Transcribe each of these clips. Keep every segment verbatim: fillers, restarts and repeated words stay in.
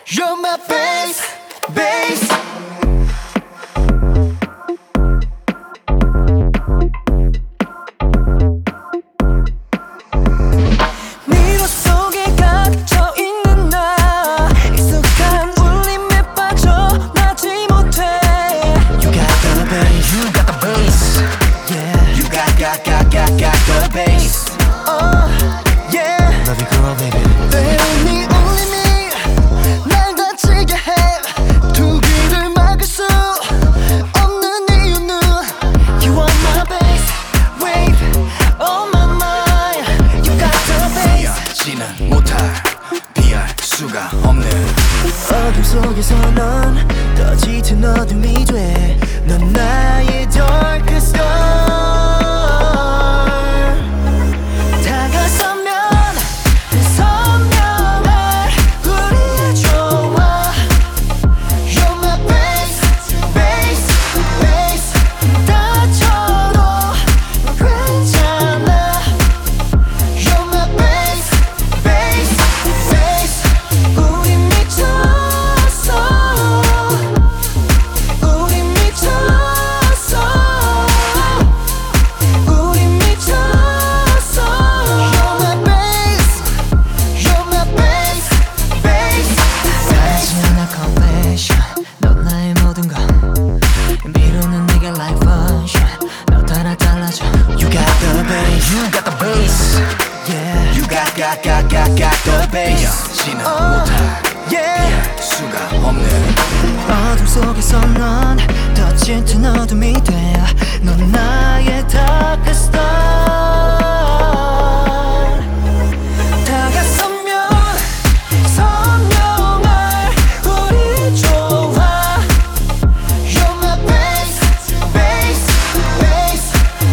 You're my bass, bass. 미로 속에 갇혀 있는 나 익숙한 울림에 빠져나지 못해. You got the bass, you got the bass. Yeah, you got, got, got, got, got the bass. Oh, yeah. Love you, girl, baby. 네 울림이 날 다치게 해. 두 귀를 막을 수 없는 이유는 You are my bass, wave on my mind. You got the bass. 피하지는 못할 피할 수가 없는 어둠 속에서 넌 더 짙은 어둠이 돼. 넌 나의 darkest star. 다가서면 선명할 우리의 조화. You're my bass, bass, bass. 다쳐도 괜찮아. You're my bass, bass, bass. 우리 미쳤어. 우리 미쳤어. 우리 미쳤어. You're my bass, you're my bass, bass. 사라지 않아 confession. 넌 나의 모든 것. 미루는 네가 like function. 너 따라 달라져. You got the bass, You got the bass. yeah. You got got got got got the bass. 피하지는 못할 yeah. 피할 수가 없는 어둠 속에서 넌 더 짙은 어둠이 돼. 넌 나의 darkest star. 다가서면 선명할 우리 조화. You're my bass, bass, bass.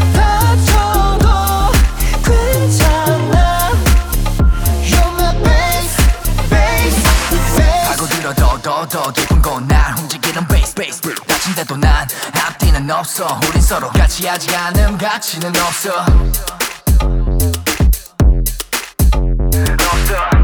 다쳐도 괜찮아. You're my bass, bass, bass. 파고들어 더더더 깊은 곳날 움직이는 베이스 베이스 다친데도 난 앞뒤는 없어. 우린 서로 같이 하지 않음 가치는 없어 없어